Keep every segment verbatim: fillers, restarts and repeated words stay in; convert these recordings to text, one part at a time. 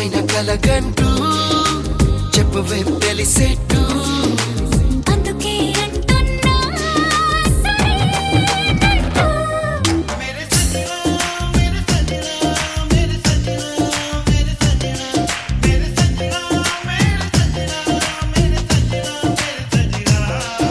నిజమైన కలగంటూ చెప్పవేం తెలిసేట్టు అందుకే అంటున్నా సరేనంటూ. మేరే సజనా మేరే సజనా మేరే సజనా మేరే సజనా మేరే సజనా మేరే సజనా మేరే సజనా మేరే సజనా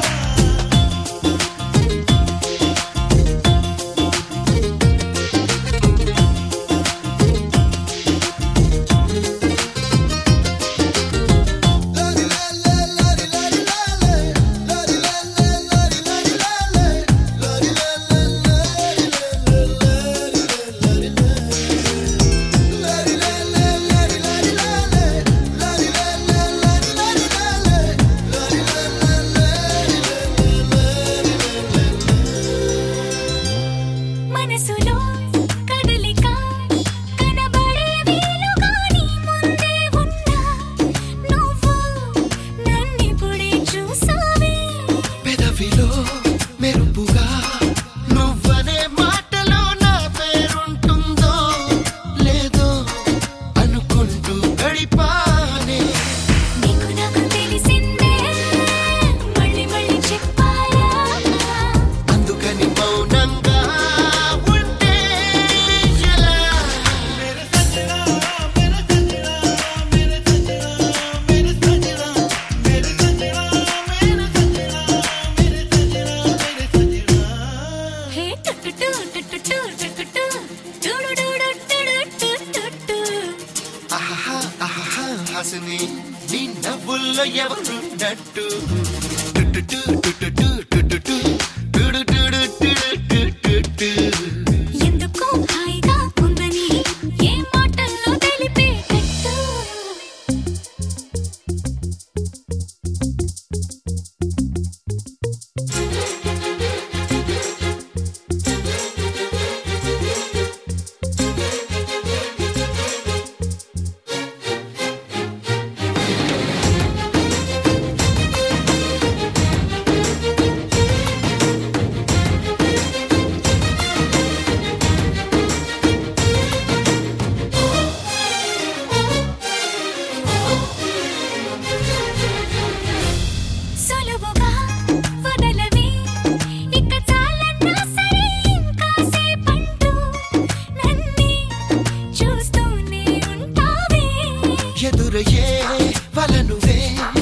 మనసులో కదలిక కనబడే వీలుగాని ముందే ఉన్నా నువ్వు నన్నిప్పుడే చూసావే. పెదవిలో మెరుపుగా నువ్వనే మాటలో నా పేరుంటుందో లేదో అనుకుంటూ గడిపానే నీకు నాకు తెలిసిందే మళ్ళీ మళ్ళీ చెప్పాలా. అందుకని మౌనంగా ఉంటే ఎలా మేరే సజనా మేరే సజనా మేరే సజనా మేరే సజనా మేరే సజనా మేరే సజనా మేరే సజనా మేరే సజనా హే టుటుటు టుటుటు టుటుటు టుడుడుడు టుడుటుటుటు. ఆహా ఆహా హాసిని నీ నవ్వుల్లో ఎవరున్నట్టు టుటుటు టుటుటు టుటుటు టుడుటుడు టుడుటుటుటు ఎందుకో హాయిగా ఉందని ఏ మాటల్లో తెలిపేటట్టు. సులువుగా వదలవే ఇక చాలన్నా సరే ఇంకాసేపంటూ నన్నే చూస్తూనే ఉంటావే. ఎదురయ్యే వలనువే